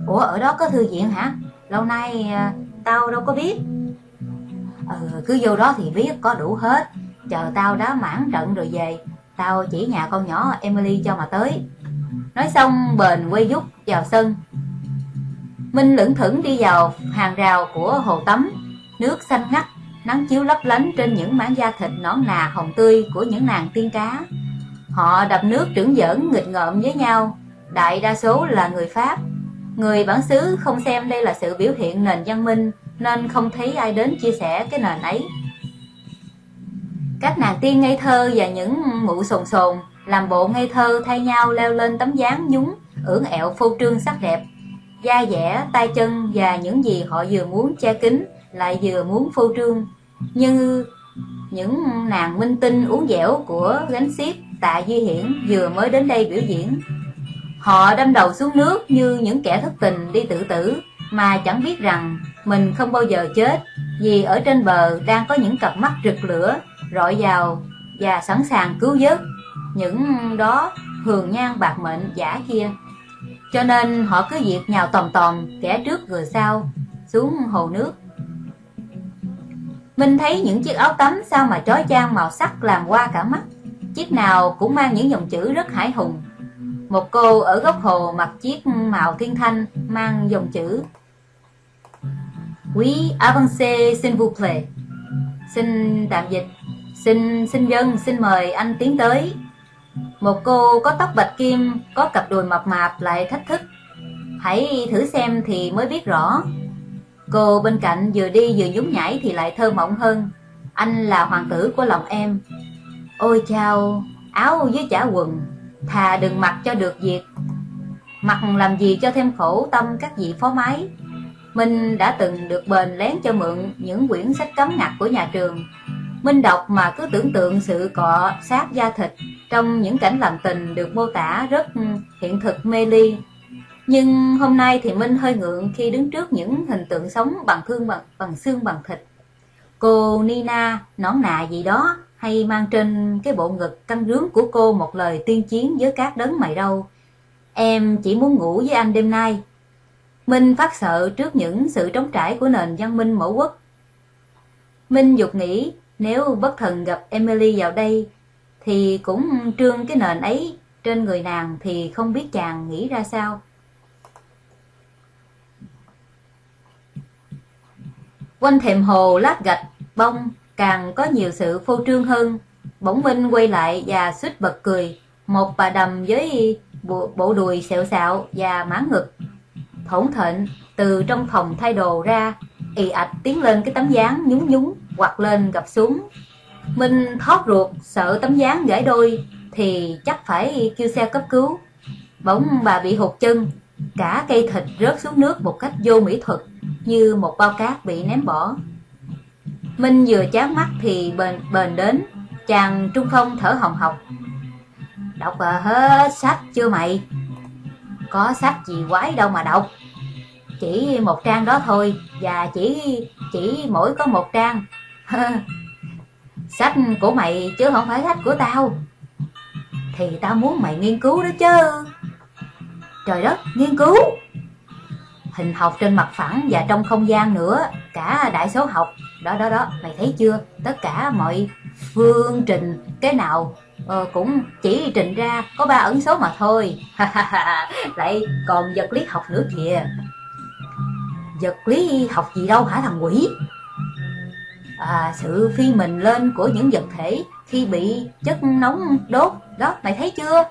Ủa, ở đó có thư viện hả? Lâu nay tao đâu có biết. Cứ vô đó thì biết, có đủ hết. Chờ tao đá mãn trận rồi về, tao chỉ nhà con nhỏ Emily cho mà tới. Nói xong bền quay vút vào sân. Minh lững thững đi vào hàng rào của hồ tắm. Nước xanh ngắt, nắng chiếu lấp lánh trên những mảng da thịt nõn nà hồng tươi của những nàng tiên cá. Họ đập nước trứng giỡn nghịch ngợm với nhau. Đại đa số là người Pháp. Người bản xứ không xem đây là sự biểu hiện nền văn minh, nên không thấy ai đến chia sẻ cái nền ấy. Các nàng tiên ngây thơ và những mụ sồn sồn làm bộ ngây thơ thay nhau leo lên tấm dáng nhúng ưỡn ẹo phô trương sắc đẹp. Da dẻ, tay chân và những gì họ vừa muốn che kín lại vừa muốn phô trương, như những nàng minh tinh uốn dẻo của gánh xiếc Tạ Duy Hiển vừa mới đến đây biểu diễn. Họ đâm đầu xuống nước như những kẻ thất tình đi tự tử, mà chẳng biết rằng mình không bao giờ chết, vì ở trên bờ đang có những cặp mắt rực lửa rọi vào và sẵn sàng cứu vớt những đó hường nhan bạc mệnh giả kia. Cho nên họ cứ việc nhào tòm tòm, kẻ trước người sau xuống hồ nước. Minh thấy những chiếc áo tắm sao mà chói chang màu sắc làm qua cả mắt. Chiếc nào cũng mang những dòng chữ rất hãi hùng. Một cô ở góc hồ mặc chiếc màu thiên thanh mang dòng chữ "Oui, avancez s'il vous plaît", xin tạm dịch, xin mời anh tiến tới. Một cô có tóc bạch kim, có cặp đùi mập mạp lại thách thức: "Hãy thử xem thì mới biết rõ." Cô bên cạnh vừa đi vừa nhún nhảy thì lại thơ mộng hơn: "Anh là hoàng tử của lòng em." Ôi chao, áo với chả quần, thà đừng mặc cho được việc. Mặc làm gì cho thêm khổ tâm các vị phó mái. Minh đã từng được bền lén cho mượn những quyển sách cấm ngặt của nhà trường. Minh đọc mà cứ tưởng tượng sự cọ sát da thịt trong những cảnh làm tình được mô tả rất hiện thực mê ly. Nhưng hôm nay thì Minh hơi ngượng khi đứng trước những hình tượng sống bằng xương bằng thịt. Cô Nina nõn nà gì đó, hay mang trên cái bộ ngực căng rướn của cô một lời tuyên chiến với các đấng mày râu: "Em chỉ muốn ngủ với anh đêm nay." Minh phát sợ trước những sự trống trải của nền văn minh mẫu quốc. Minh dục nghĩ nếu bất thần gặp Emily vào đây thì cũng trương cái nền ấy trên người nàng thì không biết chàng nghĩ ra sao. Quanh thềm hồ lát gạch bông càng có nhiều sự phô trương hơn. Bỗng Minh quay lại và suýt bật cười. Một bà đầm với bộ đùi xẹo xạo và má ngực thổn thện từ trong phòng thay đồ ra, ì ạch tiến lên cái tấm dáng nhún nhún quặt lên gập xuống. Minh thót ruột, sợ tấm dáng gãy đôi thì chắc phải kêu xe cấp cứu. Bỗng bà bị hụt chân, cả cây thịt rớt xuống nước một cách vô mỹ thuật, như một bao cát bị ném bỏ. Minh vừa chán mắt thì bền đến chàng trung phong thở hồng hộc: "Đọc hết sách chưa mày?" "Có sách gì quái đâu mà đọc, chỉ một trang đó thôi, và chỉ mỗi có một trang." "Sách của mày chứ không phải sách của tao." "Thì tao muốn mày nghiên cứu đó chứ." "Trời đất, nghiên cứu?" "Hình học trên mặt phẳng và trong không gian nữa, cả đại số học. Đó, mày thấy chưa? Tất cả mọi phương trình cái nào cũng chỉ trình ra có 3 ẩn số mà thôi." "Lại còn vật lý học nữa kìa." "Vật lý học gì đâu hả thằng quỷ?" "Sự phi mình lên của những vật thể khi bị chất nóng đốt. Đó, mày thấy chưa?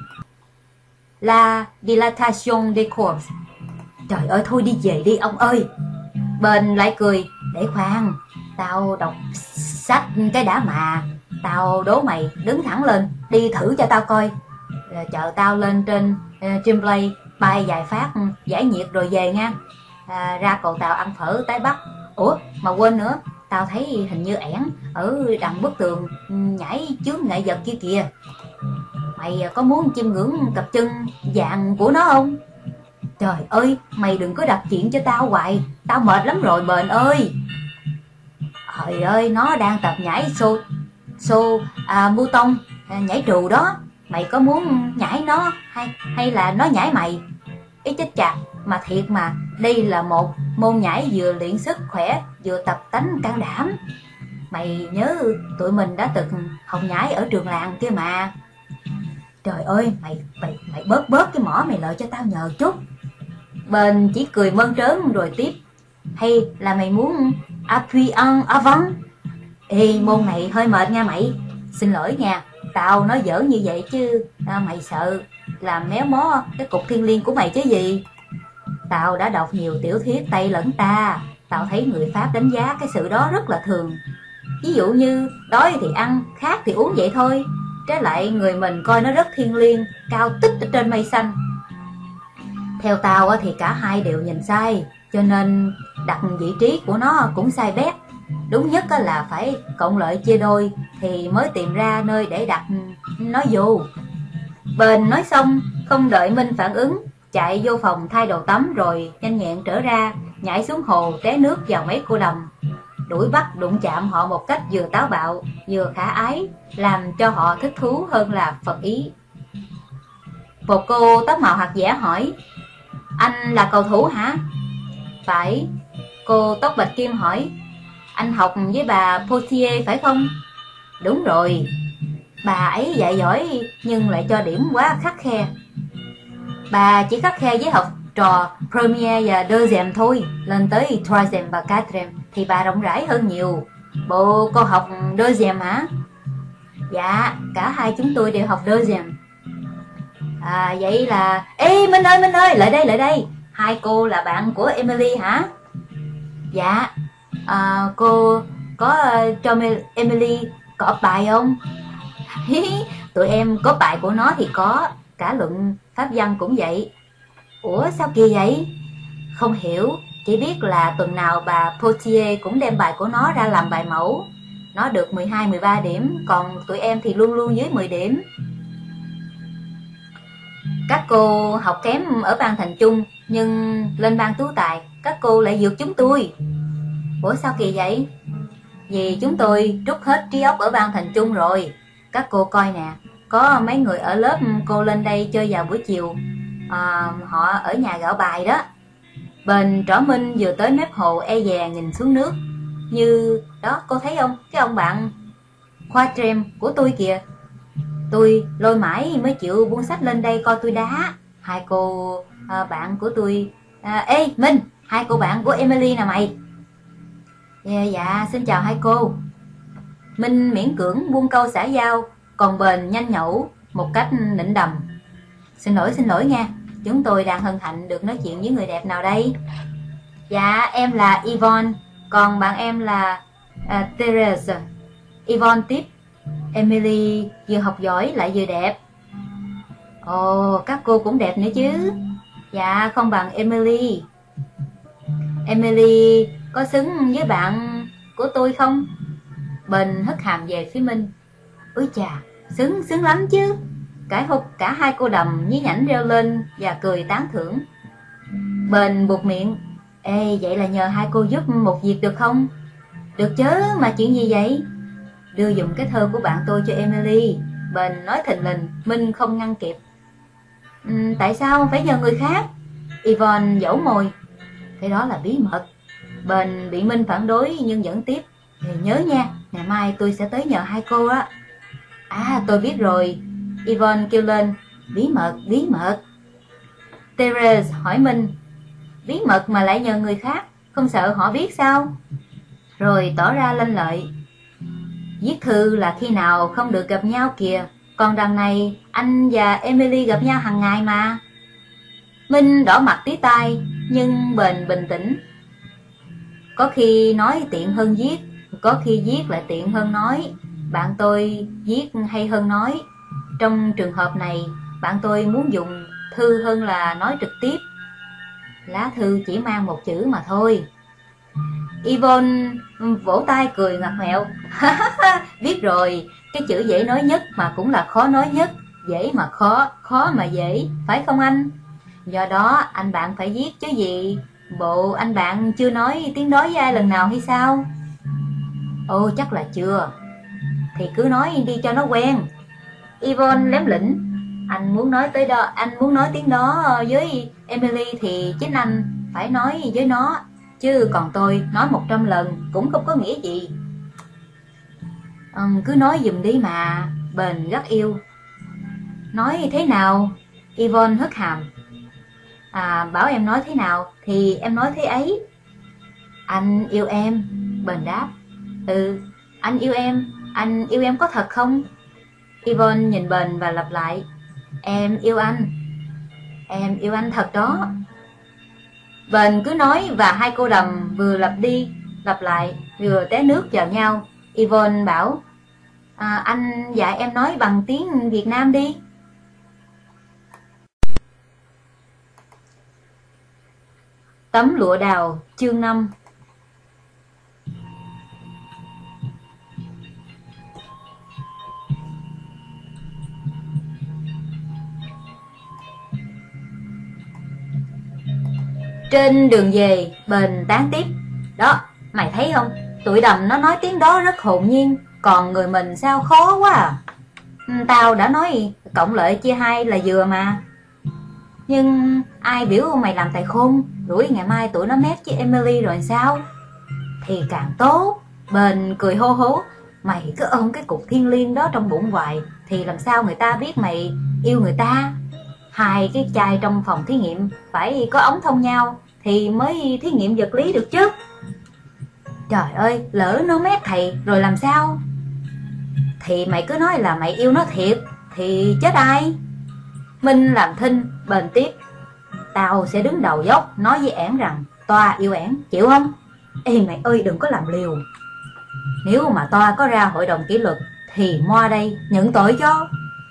La dilatation des corps." "Trời ơi, thôi đi về đi ông ơi." Bền lại cười: "Để khoan, tao đọc sách cái đã mà. Tao đố mày đứng thẳng lên, đi thử cho tao coi. Chờ tao lên trên Tremblay bay vài phát giải nhiệt rồi về nha. Ra cầu tàu ăn phở tái Bắc. Ủa mà quên nữa, tao thấy hình như ẻn ở đằng bức tường nhảy chướng nghệ vật kia kìa. Mày có muốn chiêm ngưỡng cặp chân vàng của nó không?" "Trời ơi, mày đừng có đặt chuyện cho tao hoài, tao mệt lắm rồi Bền ơi." "Trời ơi, nó đang tập nhảy mu tông, nhảy trù đó. Mày có muốn nhảy nó hay là nó nhảy mày?" Ý chết chà, Mà thiệt mà, đây là một môn nhảy vừa luyện sức khỏe, vừa tập tánh can đảm. Mày nhớ tụi mình đã từng học nhảy ở trường làng kia mà. Trời ơi, mày bớt cái mỏ mày lợi cho tao nhờ chút. Bên chỉ cười mơn trớn rồi tiếp. Hay là mày muốn appui en avant? Ê, môn này hơi mệt nha mày. Xin lỗi nha, tao nói giỡn như vậy chứ mày sợ làm méo mó cái cục thiên liêng của mày chứ gì. Tao đã đọc nhiều tiểu thuyết Tây lẫn ta. Tao thấy người Pháp đánh giá cái sự đó rất là thường. Ví dụ như đói thì ăn, khát thì uống vậy thôi. Trái lại người mình coi nó rất thiêng liêng, cao tích ở trên mây xanh. Theo tao thì cả hai đều nhìn sai, cho nên đặt vị trí của nó cũng sai bét. Đúng nhất là phải cộng lợi chia đôi thì mới tìm ra nơi để đặt nó vô. Bền nói xong, không đợi Minh phản ứng, chạy vô phòng thay đồ tắm rồi nhanh nhẹn trở ra, nhảy xuống hồ té nước vào mấy cô đồng. Đuổi bắt đụng chạm họ một cách vừa táo bạo vừa khả ái, làm cho họ thích thú hơn là phật ý. Một cô tóc màu hạt dẻ hỏi: Anh là cầu thủ hả? Phải. Cô tóc bạch kim hỏi: Anh học với bà Potier phải không? Đúng rồi. Bà ấy dạy giỏi nhưng lại cho điểm quá khắt khe. Bà chỉ khắt khe với học trò Premier và Deuxième thôi, lên tới Troisième và Quatrième thì bà rộng rãi hơn nhiều. Bộ cô học Deuxième hả? Dạ, cả hai chúng tôi đều học Deuxième. À vậy là... Ê Minh ơi, lại đây. Hai cô là bạn của Emily hả? Dạ. Cô có cho Emily có bài không? Tụi em có bài của nó thì có, cả luận pháp văn cũng vậy. Ủa sao kỳ vậy? Không hiểu, chỉ biết là tuần nào bà Potier cũng đem bài của nó ra làm bài mẫu. Nó được 12-13 điểm, còn tụi em thì luôn luôn dưới 10 điểm. Các cô học kém ở ban thành trung, nhưng lên ban tú tài, các cô lại vượt chúng tôi. Ủa sao kỳ vậy? Vì chúng tôi trút hết trí óc ở ban thành trung rồi. Các cô coi nè, có mấy người ở lớp cô lên đây chơi vào buổi chiều, họ ở nhà gạo bài đó. Bền trỏ Minh vừa tới mép hồ e dè nhìn xuống nước. Như đó, cô thấy không? Cái ông bạn Quatrième của tôi kìa. Tôi lôi mãi mới chịu buông sách lên đây coi tôi đá. Hai cô bạn của tôi. Ê Minh, hai cô bạn của Emily nè mày. Dạ xin chào hai cô. Minh miễn cưỡng buông câu xã giao, còn Bền nhanh nhẩu một cách nịnh đầm. Xin lỗi nha, chúng tôi đang hân hạnh được nói chuyện với người đẹp nào đây? Dạ em là Yvonne, còn bạn em là Therese. Yvonne tiếp: Emily vừa học giỏi lại vừa đẹp. Ồ, các cô cũng đẹp nữa chứ. Dạ không bằng Emily. Emily có xứng với bạn của tôi không? Bền hất hàm về phía Minh. Úi chà, xứng lắm chứ. Cả hai cô đầm nhí nhảnh reo lên và cười tán thưởng. Bền buột miệng. Ê, vậy là nhờ hai cô giúp một việc được không? Được chứ, mà chuyện gì vậy? Đưa dùm cái thơ của bạn tôi cho Emily. Bền nói thình lình, Minh không ngăn kịp. Tại sao phải nhờ người khác? Yvonne dẫu môi. Cái đó là bí mật. Bền bị Minh phản đối nhưng vẫn tiếp. Nhớ nha, ngày mai tôi sẽ tới nhờ hai cô á. À tôi biết rồi. Yvonne kêu lên. Bí mật. Therese hỏi Minh. Bí mật mà lại nhờ người khác, không sợ họ biết sao? Rồi tỏ ra lanh lợi. Viết thư là khi nào không được gặp nhau kìa. Còn đằng này anh và Emily gặp nhau hàng ngày mà. Minh đỏ mặt tía tai, nhưng Bền bình tĩnh. Có khi nói tiện hơn viết, có khi viết lại tiện hơn nói. Bạn tôi viết hay hơn nói. Trong trường hợp này, bạn tôi muốn dùng thư hơn là nói trực tiếp. Lá thư chỉ mang một chữ mà thôi. Yvonne vỗ tay cười ngặt nghẹo. Biết rồi, cái chữ dễ nói nhất mà cũng là khó nói nhất. Dễ mà khó, khó mà dễ, phải không anh? Do đó anh bạn phải viết chứ gì. Bộ anh bạn chưa nói tiếng đối với ai lần nào hay sao? Ồ chắc là chưa. Thì cứ nói đi cho nó quen. Yvonne lém lĩnh. Anh muốn nói tới đó, anh muốn nói tiếng đó với Emily thì chính anh phải nói với nó, chứ còn tôi nói 100 lần cũng không có nghĩa gì. Cứ nói giùm đi mà, bền rất yêu. Nói thế nào? Yvonne hất hàm. Bảo em nói thế nào thì em nói thế ấy. Anh yêu em, bền đáp. Ừ, anh yêu em có thật không? Yvonne nhìn bền và lặp lại. Em yêu anh thật đó. Bền cứ nói và hai cô đầm vừa lặp đi lặp lại vừa té nước vào nhau. Yvonne bảo, anh dạy em nói bằng tiếng Việt Nam đi. Tấm lụa đào, chương 5. Trên đường về, bền tán tiếp. Đó, mày thấy không? Tụi đầm nó nói tiếng đó rất hồn nhiên, còn người mình sao khó quá à. Tao đã nói cộng lợi chia hai là vừa mà. Nhưng ai biểu mày làm tài khôn, rủi ngày mai tụi nó mét với Emily rồi sao? Thì càng tốt. Bền cười hô hố. Mày cứ ôm cái cục thiêng liêng đó trong bụng hoài thì làm sao người ta biết mày yêu người ta? Hai cái chai trong phòng thí nghiệm phải có ống thông nhau thì mới thí nghiệm vật lý được chứ. Trời ơi, lỡ nó mét thầy rồi làm sao? Thì mày cứ nói là mày yêu nó thiệt thì chết ai? Minh làm thinh, bền tiếp. Tao sẽ đứng đầu dốc nói với ẻn rằng Toa yêu ẻn, chịu không? Ê mày ơi, đừng có làm liều. Nếu mà Toa có ra hội đồng kỷ luật thì Moa đây nhận tội cho.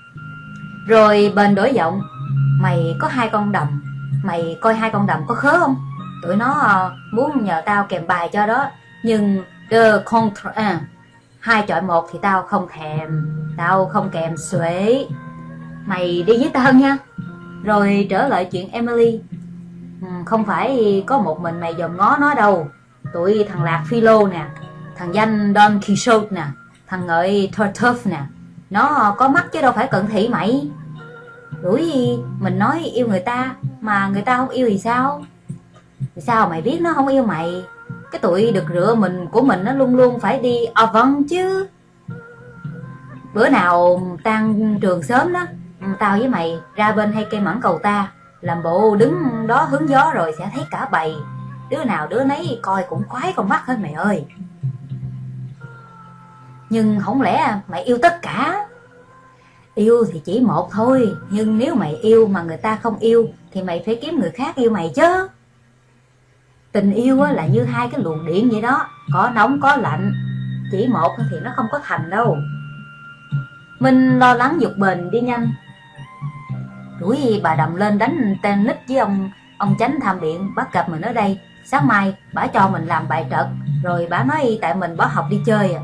Rồi bền đổi giọng. Mày có hai con đầm, mày coi hai con đầm có khớ không? Tụi nó muốn nhờ tao kèm bài cho đó. Nhưng de contre 2 chọi 1 thì tao không thèm. Tao không kèm xuể. Mày đi với tao nha. Rồi trở lại chuyện Emily. Không phải có một mình mày dòm ngó nó đâu. Tụi thằng Lạc Philo nè, thằng danh Don Quixote nè, thằng ngợi Tartuffe nè, nó có mắt chứ đâu phải cận thị mày. Rủi mình nói yêu người ta mà người ta không yêu thì sao? Thì sao mày biết nó không yêu mày? Cái tụi được rửa mình của mình nó luôn luôn phải đi avant chứ. Bữa nào tan trường sớm đó, tao với mày ra bên hay cây mẫn cầu ta, làm bộ đứng đó hứng gió rồi sẽ thấy cả bầy. Đứa nào đứa nấy coi cũng khoái con mắt hết mày ơi. Nhưng không lẽ mày yêu tất cả? Yêu thì chỉ một thôi, nhưng nếu mày yêu mà người ta không yêu thì mày phải kiếm người khác yêu mày chứ. Tình yêu là như hai cái luồng điện vậy đó, có nóng có lạnh. Chỉ một thì nó không có thành đâu. Minh lo lắng giục bền đi nhanh. Rủi bà đầm lên đánh tennis với ông chánh tham biện bắt gặp mình ở đây. Sáng mai bà cho mình làm bài trật, rồi bà nói tại mình bỏ học đi chơi à.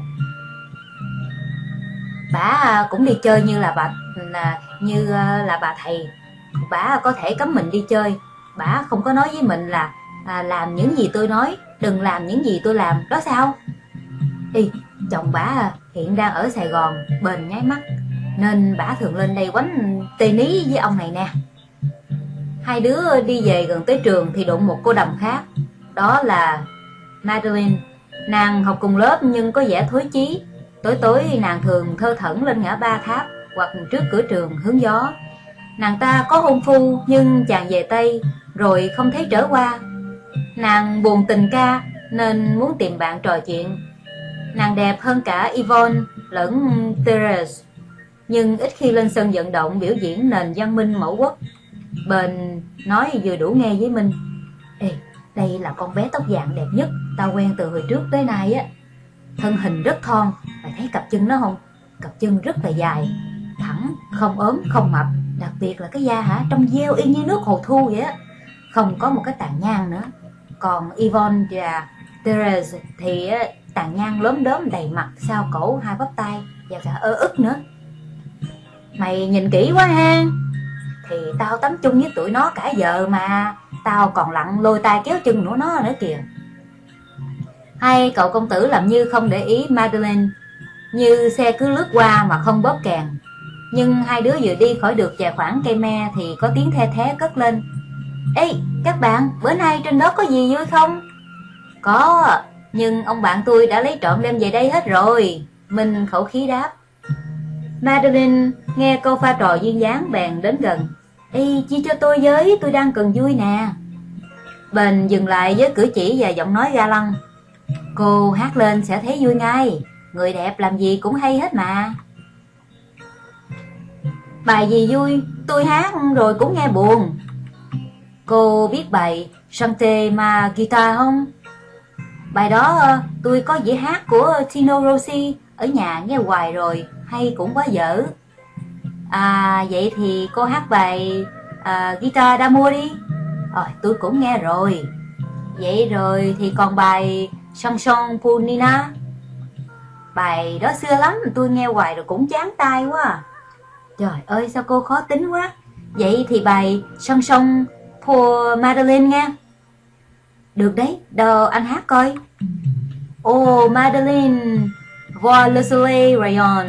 Bà cũng đi chơi như là bà thầy. Bà có thể cấm mình đi chơi. Bà không có nói với mình là làm những gì tôi nói, đừng làm những gì tôi làm, đó sao? Ê, chồng bà hiện đang ở Sài Gòn, bền nháy mắt, nên bà thường lên đây quánh tê ní với ông này nè. Hai đứa đi về gần tới trường thì đụng một cô đầm khác. Đó là Madeline. Nàng học cùng lớp nhưng có vẻ thối chí. Tối tối nàng thường thơ thẩn lên ngã ba tháp hoặc trước cửa trường hứng gió. Nàng ta có hôn phu nhưng chàng về Tây rồi không thấy trở qua. Nàng buồn tình ca nên muốn tìm bạn trò chuyện. Nàng đẹp hơn cả Yvonne lẫn Therese, nhưng ít khi lên sân vận động biểu diễn nền văn minh mẫu quốc. Bền nói vừa đủ nghe với Minh. Ê, đây là con bé tóc vàng đẹp nhất tao quen từ hồi trước tới nay á. Thân hình rất thon, mày thấy cặp chân nó không? Cặp chân rất là dài, thẳng, không ốm, không mập. Đặc biệt là cái da trông deo y như nước hồ thu vậy á. Không có một cái tàn nhang nữa. Còn Yvonne và Therese thì tàn nhang lốm đốm đầy mặt, sau cổ, hai bắp tay và cả ơ ức nữa. Mày nhìn kỹ quá ha. Thì tao tắm chung với tụi nó cả giờ mà. Tao còn lặn lôi tay kéo chân của nó nữa kìa. Hai cậu công tử làm như không để ý Madeleine, như xe cứ lướt qua mà không bóp kèn. Nhưng hai đứa vừa đi khỏi được vài khoảng cây me thì có tiếng the thé cất lên. Ê, các bạn, bữa nay trên đó có gì vui không? Có, nhưng ông bạn tôi đã lấy trộm đem về đây hết rồi, Minh khẩu khí đáp. Madeline nghe câu pha trò duyên dáng bèn đến gần. Ê, chia cho tôi với, tôi đang cần vui nè. Bền dừng lại với cử chỉ và giọng nói ga lăng. Cô hát lên sẽ thấy vui ngay, người đẹp làm gì cũng hay hết mà. Bài gì vui, tôi hát rồi cũng nghe buồn. Cô biết bài Chante ma guitar không? Bài đó tôi có dĩa hát của Tino Rossi, ở nhà nghe hoài rồi, hay cũng quá dở. À, vậy thì cô hát bài Guitar d'amour đi. Tôi cũng nghe rồi. Vậy rồi thì còn bài Chanson pour Nina. Bài đó xưa lắm, tôi nghe hoài rồi cũng chán tai quá. Trời ơi, sao cô khó tính quá. Vậy thì bài Chanson pour Madeleine nghe. Được đấy, đâu anh hát coi. Oh Madeleine, voir le soleil rayon.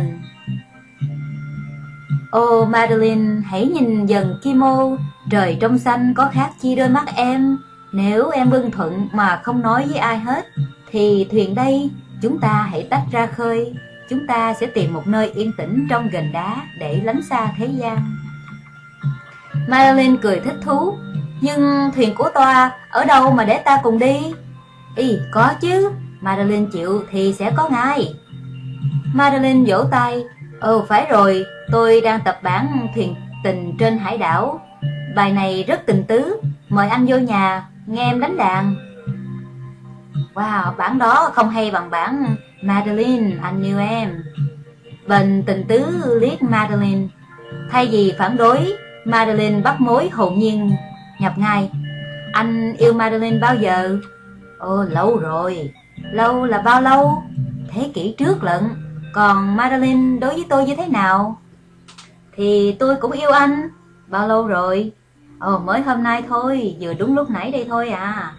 Oh Madeleine, hãy nhìn dần kim ô, trời trong xanh có khác chi đôi mắt em. Nếu em ưng thuận mà không nói với ai hết, thì thuyền đây, chúng ta hãy tách ra khơi. Chúng ta sẽ tìm một nơi yên tĩnh trong gành đá để lánh xa thế gian. Madeleine cười thích thú. Nhưng thuyền của toa ở đâu mà để ta cùng đi? Ý, có chứ, Madeleine chịu thì sẽ có ngay. Madeleine vỗ tay. Phải rồi, tôi đang tập bản Thuyền tình trên hải đảo. Bài này rất tình tứ, mời anh vô nhà, nghe em đánh đàn. Wow, bản đó không hay bằng bản Madeleine, anh yêu em. Bền tình tứ liếc Madeleine. Thay vì phản đối, Madeleine bắt mối hồn nhiên nhập ngay. Anh yêu Madeleine bao giờ? Lâu rồi. Lâu là bao lâu? Thế kỷ trước lận. Còn Madeleine đối với tôi như thế nào? Thì tôi cũng yêu anh. Bao lâu rồi? Mới hôm nay thôi, vừa đúng lúc nãy đây thôi à.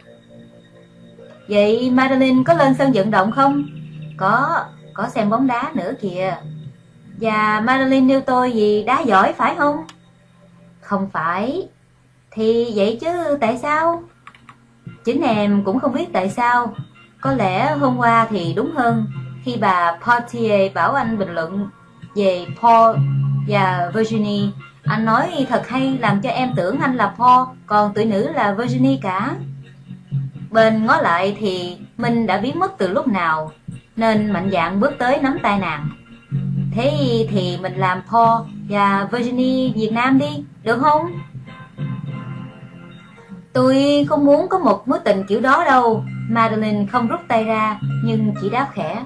Vậy Madeleine có lên sân vận động không? Có xem bóng đá nữa kìa. Và Madeleine yêu tôi vì đá giỏi phải không? Không phải. Thì vậy chứ tại sao? Chính em cũng không biết tại sao. Có lẽ hôm qua thì đúng hơn, khi bà Portier bảo anh bình luận về Paul và Virginie. Anh nói thật hay, làm cho em tưởng anh là Paul, còn tụi nữ là Virginie cả. Bên ngó lại thì Minh đã biến mất từ lúc nào, nên mạnh dạn bước tới nắm tay nàng. Thế thì mình làm Paul và Virginie Việt Nam đi, được không? Tôi không muốn có một mối tình kiểu đó đâu. Madeleine không rút tay ra, nhưng chỉ đáp khẽ.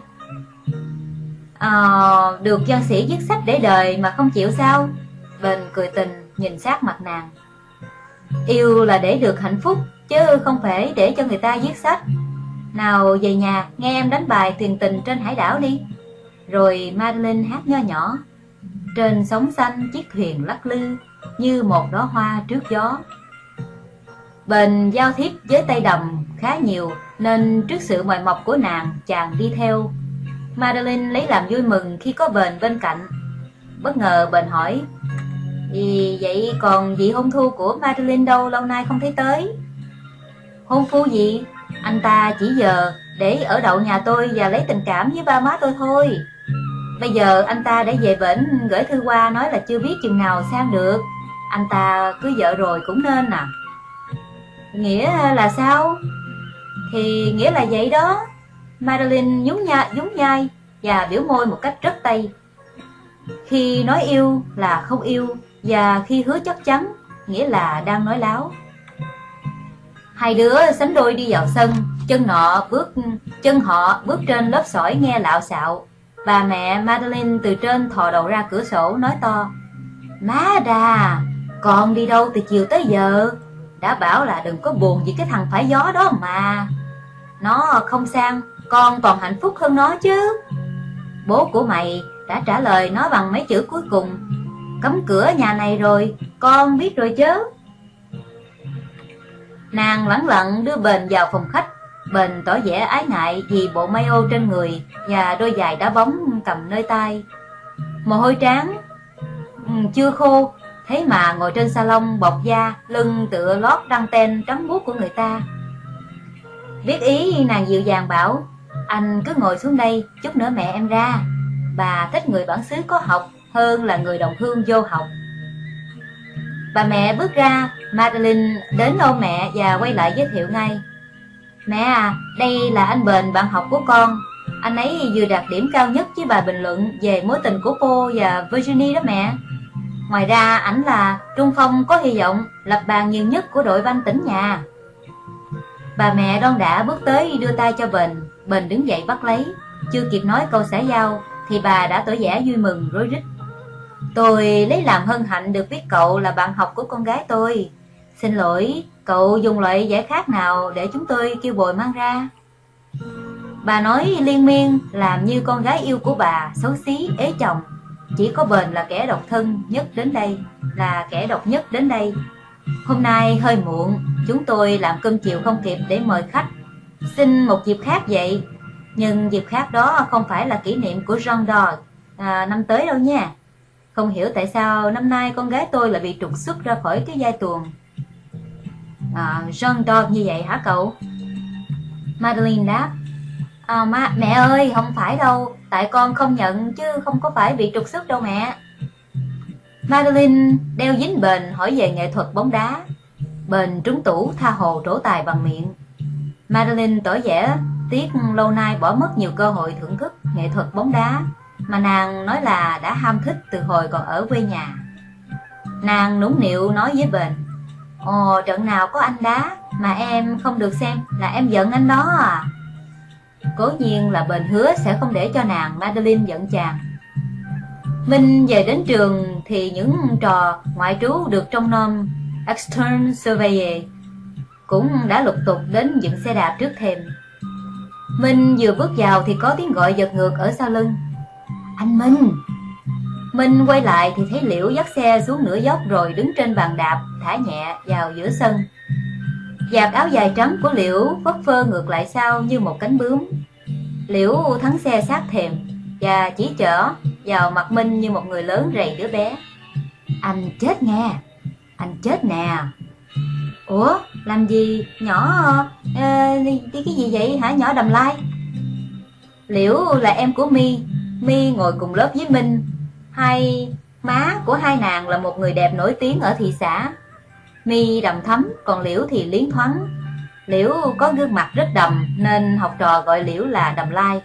Được văn sĩ viết sách để đời mà không chịu sao? Bền cười tình, nhìn sát mặt nàng. Yêu là để được hạnh phúc, chứ không phải để cho người ta viết sách. Nào về nhà, nghe em đánh bài Thuyền tình trên hải đảo đi. Rồi Madeleine hát nho nhỏ. Trên sóng xanh chiếc thuyền lắc lư, như một đóa hoa trước gió. Bền giao thiếp với tay đầm khá nhiều, nên trước sự mời mọc của nàng, chàng đi theo. Madeleine lấy làm vui mừng khi có Bền bên cạnh. Bất ngờ Bền hỏi: vậy còn vị hôn phu của Madeleine đâu, lâu nay không thấy tới? Hôn phu gì? Anh ta chỉ giờ để ở đậu nhà tôi và lấy tình cảm với ba má tôi thôi. Bây giờ anh ta đã về bển gửi thư qua, nói là chưa biết chừng nào sang được. Anh ta cưới vợ rồi cũng nên à. Nghĩa là sao? Thì nghĩa là vậy đó. Madeleine nhún nhai và biểu môi một cách rất Tây. Khi nói yêu là không yêu, và khi hứa chắc chắn nghĩa là đang nói láo. Hai đứa sánh đôi đi vào sân, chân họ bước trên lớp sỏi nghe lạo xạo. Bà mẹ Madeleine từ trên thò đầu ra cửa sổ nói to: Má đà, con đi đâu từ chiều tới giờ? Đã bảo là đừng có buồn vì cái thằng phải gió đó mà. Nó không sang, con còn hạnh phúc hơn nó chứ. Bố của mày đã trả lời nó bằng mấy chữ cuối cùng: cấm cửa nhà này rồi, con biết rồi chứ. Nàng lẳng lặng đưa Bền vào phòng khách. Bền tỏ vẻ ái ngại vì bộ maillot trên người và đôi giày đá bóng cầm nơi tay. Mồ hôi trán, chưa khô, thế mà ngồi trên salon bọc da, lưng tựa lót đăng ten trắng muốt của người ta. Biết ý, nàng dịu dàng bảo, anh cứ ngồi xuống đây, chút nữa mẹ em ra. Bà thích người bản xứ có học hơn là người đồng hương vô học. Bà mẹ bước ra, Madeline đến ôm mẹ và quay lại giới thiệu ngay. Mẹ à, đây là anh Bền, bạn học của con. Anh ấy vừa đạt điểm cao nhất với bài bình luận về mối tình của Paul và Virginie đó mẹ. Ngoài ra ảnh là trung phong có hy vọng lập bàn nhiều nhất của đội banh tỉnh nhà. Bà mẹ đon đả bước tới đưa tay cho Bền. Bền đứng dậy bắt lấy. Chưa kịp nói câu xã giao thì bà đã tỏ vẻ vui mừng rối rít. Tôi lấy làm hân hạnh được biết cậu là bạn học của con gái tôi. Xin lỗi, cậu dùng loại giải khác nào để chúng tôi kêu bồi mang ra? Bà nói liên miên làm như con gái yêu của bà xấu xí, ế chồng. Chỉ có Bền là kẻ độc thân nhất đến đây, là kẻ độc nhất đến đây. Hôm nay hơi muộn, chúng tôi làm cơm chiều không kịp để mời khách. Xin một dịp khác vậy. Nhưng dịp khác đó không phải là kỷ niệm của Jean d'Arc năm tới đâu nha. Không hiểu tại sao năm nay con gái tôi lại bị trục xuất ra khỏi cái giai tuồng Jean d'Arc như vậy hả cậu? Madeline đáp, mẹ ơi, không phải đâu, tại con không nhận chứ không có phải bị trục xuất đâu mẹ. Madeline đeo dính Bền hỏi về nghệ thuật bóng đá. Bền trúng tủ tha hồ trổ tài bằng miệng. Madeline tỏ vẻ tiếc lâu nay bỏ mất nhiều cơ hội thưởng thức nghệ thuật bóng đá mà nàng nói là đã ham thích từ hồi còn ở quê nhà. Nàng nũng nịu nói với Bền, ồ, trận nào có anh đá mà em không được xem là em giận anh đó à. Cố nhiên là Bền hứa sẽ không để cho nàng Madeline giận chàng. Minh về đến trường thì những trò ngoại trú được trong nom Externe Surveiller cũng đã lục tục đến dựng xe đạp trước thềm. Minh vừa bước vào thì có tiếng gọi giật ngược ở sau lưng. Anh Minh! Minh quay lại thì thấy Liễu dắt xe xuống nửa dốc rồi đứng trên bàn đạp thả nhẹ vào giữa sân. Vạt áo dài trắng của Liễu phất phơ ngược lại sau như một cánh bướm. Liễu thắng xe sát thềm và chỉ chở vào mặt Minh như một người lớn rầy đứa bé. Anh chết nghe! Anh chết nè! Ủa, làm gì? Nhỏ... cái gì vậy hả nhỏ Đầm Lai? Liễu là em của My. My ngồi cùng lớp với Minh. Hai má của hai nàng là một người đẹp nổi tiếng ở thị xã. My đầm thắm, còn Liễu thì liến thoáng. Liễu có gương mặt rất đầm nên học trò gọi Liễu là Đầm Lai.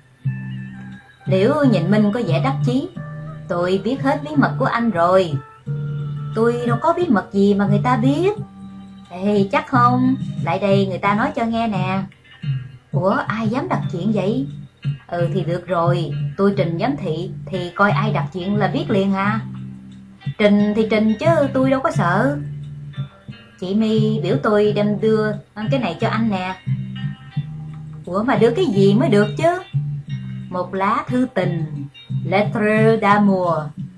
Liễu nhìn Minh có vẻ đắc chí. Tôi biết hết bí mật của anh rồi. Tôi đâu có bí mật gì mà người ta biết. Ê, chắc không? Lại đây người ta nói cho nghe nè. Ủa, ai dám đặt chuyện vậy? Ừ thì được rồi, tôi trình giám thị thì coi ai đặt chuyện là biết liền à. Trình thì trình chứ tôi đâu có sợ. Chị My biểu tôi đem đưa cái này cho anh nè. Ủa mà đưa cái gì mới được chứ? Một lá thư tình, lettre d'amour.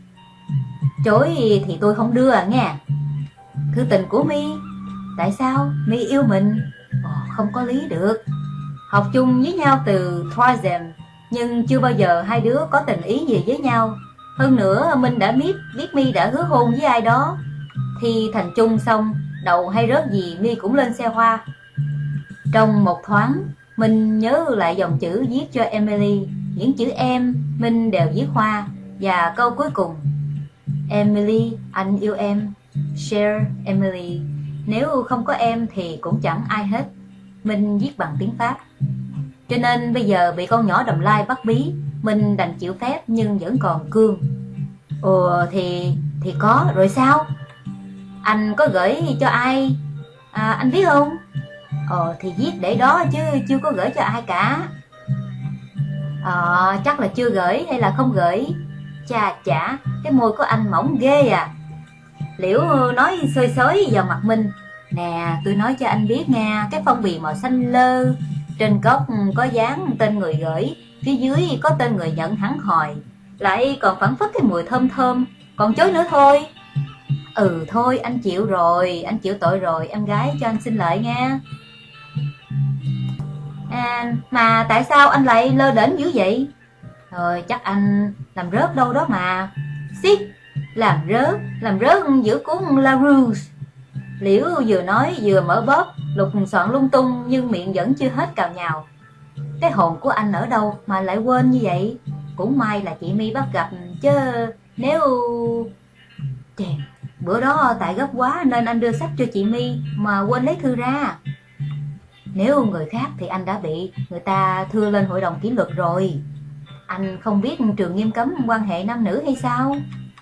Chối thì tôi không đưa à nghe. Thư tình của My. Tại sao? My yêu mình. Không có lý được. Học chung với nhau từ troisième nhưng chưa bao giờ hai đứa có tình ý gì với nhau. Hơn nữa Minh đã biết My đã hứa hôn với ai đó. Thi thành chung xong, đậu hay rớt gì My cũng lên xe hoa. Trong một thoáng, Minh nhớ lại dòng chữ viết cho Emily. Những chữ em, Minh đều viết hoa. Và câu cuối cùng, Emily, anh yêu em. Share Emily. Nếu không có em thì cũng chẳng ai hết. Minh viết bằng tiếng Pháp. Cho nên bây giờ bị con nhỏ Đầm Lai bắt bí, Minh đành chịu phép nhưng vẫn còn cương. Ồ thì có, rồi sao? Anh có gửi cho ai? Anh biết không? Thì viết để đó chứ chưa có gửi cho ai cả. Chắc là chưa gửi hay là không gửi. Chà chả, cái môi của anh mỏng ghê à. Liễu nói xơi xới vào mặt Minh. Nè, tôi nói cho anh biết nha, cái phong bì màu xanh lơ, trên cốc có dán tên người gửi, phía dưới có tên người nhận hẳn hòi, lại còn phảng phất cái mùi thơm thơm, còn chối nữa thôi. Ừ thôi, anh chịu rồi, anh chịu tội rồi, em gái cho anh xin lợi nha. Mà tại sao anh lại lơ đễnh dữ vậy? Chắc anh làm rớt đâu đó mà. Xiết, làm rớt giữa cuốn La Rouge. Liễu vừa nói vừa mở bóp, lục soạn lung tung nhưng miệng vẫn chưa hết cào nhào. Cái hồn của anh ở đâu mà lại quên như vậy? Cũng may là chị My bắt gặp, chứ nếu... Chèn, bữa đó tại gấp quá nên anh đưa sách cho chị My mà quên lấy thư ra. Nếu người khác thì anh đã bị người ta thưa lên hội đồng kỷ luật rồi. Anh không biết trường nghiêm cấm quan hệ nam nữ hay sao?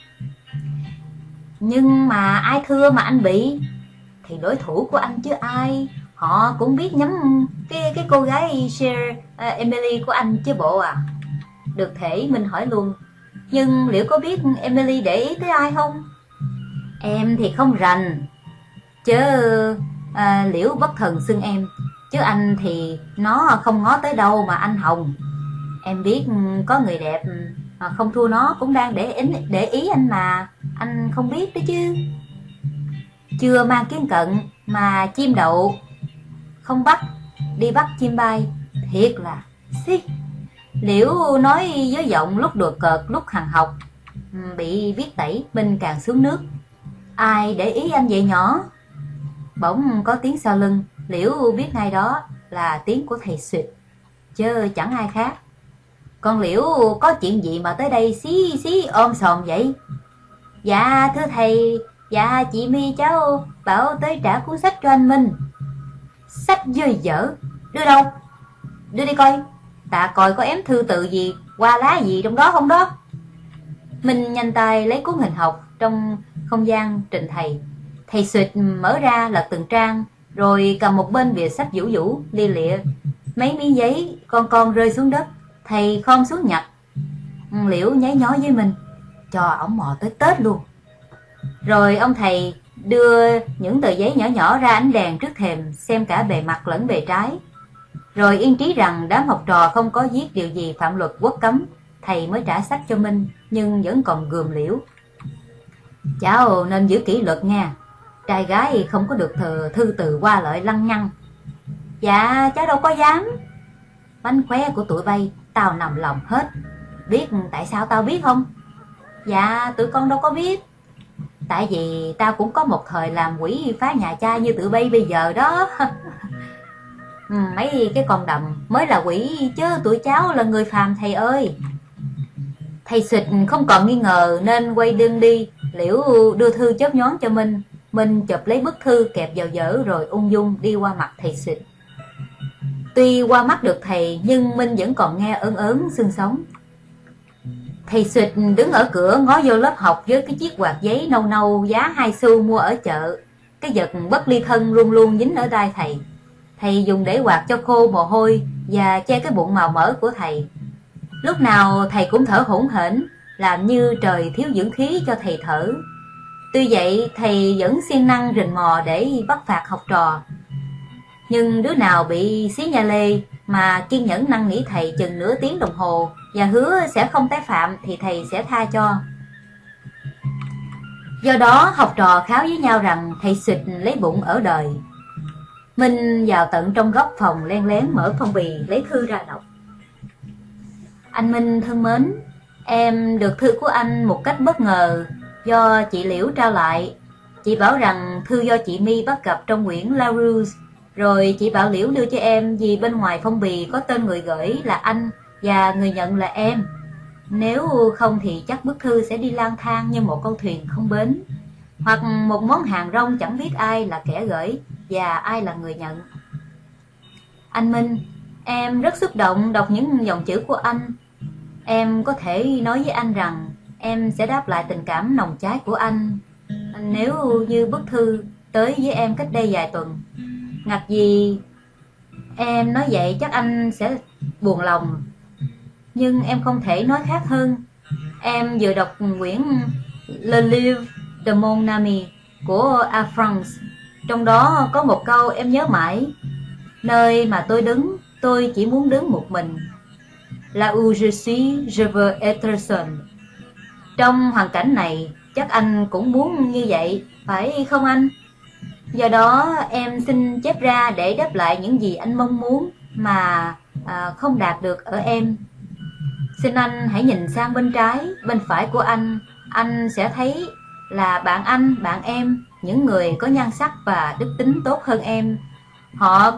Nhưng mà ai thưa mà anh bị? Thì đối thủ của anh chứ ai. Họ cũng biết nhắm cái cô gái Emily của anh chứ bộ à. Được thể mình hỏi luôn, nhưng liệu có biết Emily để ý tới ai không? Em thì không rành, chứ Liễu bất thần xưng em, chứ anh thì nó không ngó tới đâu mà anh Hồng. Em biết có người đẹp không thua nó cũng đang để ý anh mà, anh không biết đấy chứ. Chưa mang kiến cận mà chim đậu không bắt, đi bắt chim bay, thiệt là xí. Liễu nói với giọng lúc đùa cợt lúc hằn học, bị viết tẩy bên càng xuống nước. Ai để ý anh vậy nhỏ? Bỗng có tiếng sau lưng, Liễu biết ngay đó là tiếng của thầy Suyệt, chứ chẳng ai khác. Con Liễu có chuyện gì mà tới đây xí xí ôm sòm vậy? Dạ thưa thầy, dạ chị My cháu bảo tới trả cuốn sách cho anh Minh. Sách dơi dở, đưa đâu? Đưa đi coi, tạ coi có ém thư tự gì, qua lá gì trong đó không đó. Minh nhanh tay lấy cuốn hình học trong không gian trình thầy. Thầy Suyệt mở ra lật từng trang, rồi cầm một bên bìa sách vũ vũ lia lịa. Mấy miếng giấy con rơi xuống đất, thầy khom xuống nhặt. Liễu nháy nhói với mình, cho ổng mò tới Tết luôn. Rồi ông thầy đưa những tờ giấy nhỏ nhỏ ra ánh đèn trước thềm, xem cả bề mặt lẫn bề trái. Rồi yên trí rằng đám học trò không có viết điều gì phạm luật quốc cấm, thầy mới trả sách cho Minh, nhưng vẫn còn gườm Liễu. Cháu nên giữ kỷ luật nha, trai gái không có được thư từ qua lợi lăng nhăng. Dạ cháu đâu có dám. Bánh khoe của tụi bay tao nằm lòng hết. Biết tại sao tao biết không? Dạ tụi con đâu có biết. Tại vì tao cũng có một thời làm quỷ phá nhà cha như tụi bay bây giờ đó. Mấy cái con đầm mới là quỷ, chứ tụi cháu là người phàm thầy ơi. Thầy Suyệt không còn nghi ngờ nên quay lưng đi. Liễu đưa thư chớp nhoáng cho Minh. Minh chụp lấy bức thư kẹp vào vở rồi ung dung đi qua mặt thầy Suyệt. Tuy qua mắt được thầy nhưng Minh vẫn còn nghe ớn ớn xương sống. Thầy Suyệt đứng ở cửa ngó vô lớp học với cái chiếc quạt giấy nâu nâu giá 2 xu mua ở chợ. Cái vật bất ly thân luôn luôn dính ở đai thầy. Thầy dùng để quạt cho khô mồ hôi và che cái bụng màu mỡ của thầy. Lúc nào thầy cũng thở hổn hển, làm như trời thiếu dưỡng khí cho thầy thở. Tuy vậy thầy vẫn siêng năng rình mò để bắt phạt học trò. Nhưng đứa nào bị xí nha lê mà kiên nhẫn năn nỉ thầy chừng nửa tiếng đồng hồ và hứa sẽ không tái phạm thì thầy sẽ tha cho. Do đó học trò kháo với nhau rằng thầy Suyệt lấy bụng ở đời. Minh vào tận trong góc phòng len lén mở phong bì lấy thư ra đọc. Anh Minh thân mến, em được thư của anh một cách bất ngờ do chị Liễu trao lại. Chị bảo rằng thư do chị My bắt gặp trong quyển La Rouge. Rồi chị bảo Liễu đưa cho em vì bên ngoài phong bì có tên người gửi là anh và người nhận là em. Nếu không thì chắc bức thư sẽ đi lang thang như một con thuyền không bến, hoặc một món hàng rong chẳng biết ai là kẻ gửi và ai là người nhận. Anh Minh, em rất xúc động đọc những dòng chữ của anh. Em có thể nói với anh rằng em sẽ đáp lại tình cảm nồng cháy của anh nếu như bức thư tới với em cách đây vài tuần. Ngặt gì em nói vậy chắc anh sẽ buồn lòng, nhưng em không thể nói khác hơn. Em vừa đọc quyển Le Livre de mon ami của A France. Trong đó có một câu em nhớ mãi: nơi mà tôi đứng, tôi chỉ muốn đứng một mình. Là où je suis, je veux être seul. Trong hoàn cảnh này, chắc anh cũng muốn như vậy, phải không anh? Do đó em xin chép ra để đáp lại những gì anh mong muốn mà không đạt được ở em. Xin anh hãy nhìn sang bên trái, bên phải của anh anh sẽ thấy là bạn anh, bạn em, những người có nhan sắc và đức tính tốt hơn em, họ